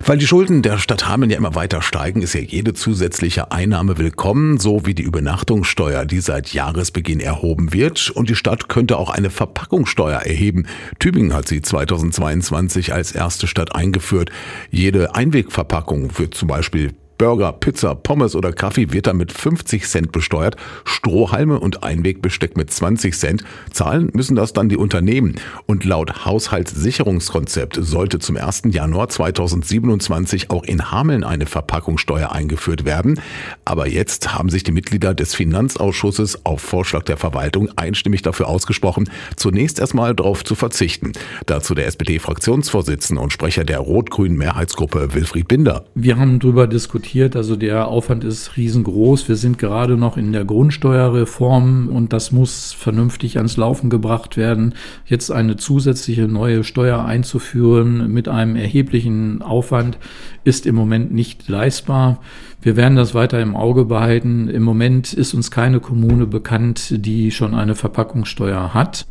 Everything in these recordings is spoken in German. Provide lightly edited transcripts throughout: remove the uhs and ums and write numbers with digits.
Weil die Schulden der Stadt Hameln ja immer weiter steigen, ist ja jede zusätzliche Einnahme willkommen, so wie die Übernachtungssteuer, die seit Jahresbeginn erhoben wird. Und die Stadt könnte auch eine Verpackungssteuer erheben. Tübingen hat sie 2022 als erste Stadt eingeführt. Jede Einwegverpackung wird zum Beispiel Burger, Pizza, Pommes oder Kaffee wird dann mit 50 Cent besteuert, Strohhalme und Einwegbesteck mit 20 Cent. Zahlen müssen das dann die Unternehmen. Und laut Haushaltssicherungskonzept sollte zum 1. Januar 2027 auch in Hameln eine Verpackungssteuer eingeführt werden. Aber jetzt haben sich die Mitglieder des Finanzausschusses auf Vorschlag der Verwaltung einstimmig dafür ausgesprochen, zunächst erstmal darauf zu verzichten. Dazu der SPD-Fraktionsvorsitzende und Sprecher der rot-grünen Mehrheitsgruppe Wilfried Binder. Wir haben darüber diskutiert, also der Aufwand ist riesengroß. Wir sind gerade noch in der Grundsteuerreform und das muss vernünftig ans Laufen gebracht werden. Jetzt eine zusätzliche neue Steuer einzuführen mit einem erheblichen Aufwand ist im Moment nicht leistbar. Wir werden das weiter im Auge behalten. Im Moment ist uns keine Kommune bekannt, die schon eine Verpackungssteuer hat.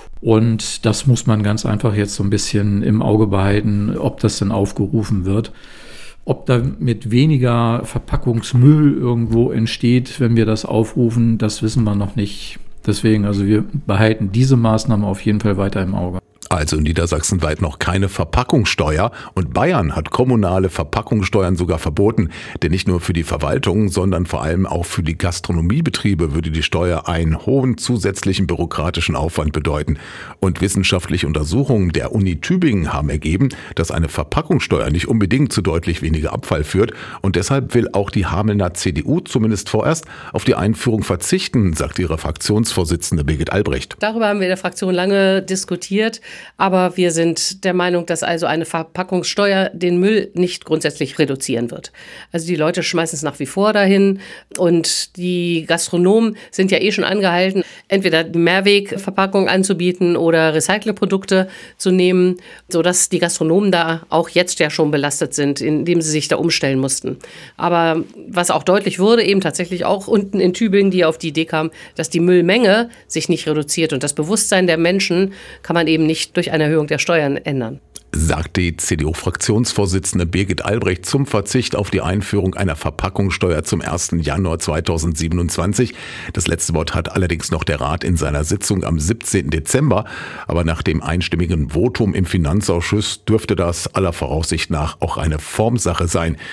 Und das muss man ganz einfach jetzt so ein bisschen im Auge behalten, ob das denn aufgerufen wird. Ob damit weniger Verpackungsmüll irgendwo entsteht, wenn wir das aufrufen, das wissen wir noch nicht. Deswegen, also wir behalten diese Maßnahme auf jeden Fall weiter im Auge. Also niedersachsenweit noch keine Verpackungssteuer und Bayern hat kommunale Verpackungssteuern sogar verboten. Denn nicht nur für die Verwaltung, sondern vor allem auch für die Gastronomiebetriebe würde die Steuer einen hohen zusätzlichen bürokratischen Aufwand bedeuten. Und wissenschaftliche Untersuchungen der Uni Tübingen haben ergeben, dass eine Verpackungssteuer nicht unbedingt zu deutlich weniger Abfall führt. Und deshalb will auch die Hamelner CDU zumindest vorerst auf die Einführung verzichten, sagt ihre Fraktionsvorsitzende Birgit Albrecht. Darüber haben wir in der Fraktion lange diskutiert. Aber wir sind der Meinung, dass also eine Verpackungssteuer den Müll nicht grundsätzlich reduzieren wird. Also die Leute schmeißen es nach wie vor dahin und die Gastronomen sind ja eh schon angehalten, entweder Mehrwegverpackung anzubieten oder Recyclingprodukte zu nehmen, sodass die Gastronomen da auch jetzt ja schon belastet sind, indem sie sich da umstellen mussten. Aber was auch deutlich wurde, eben tatsächlich auch unten in Tübingen, die auf die Idee kam, dass die Müllmenge sich nicht reduziert und das Bewusstsein der Menschen kann man eben nicht durch eine Erhöhung der Steuern ändern. Sagt die CDU-Fraktionsvorsitzende Birgit Albrecht zum Verzicht auf die Einführung einer Verpackungssteuer zum 1. Januar 2027. Das letzte Wort hat allerdings noch der Rat in seiner Sitzung am 17. Dezember. Aber nach dem einstimmigen Votum im Finanzausschuss dürfte das aller Voraussicht nach auch eine Formsache sein.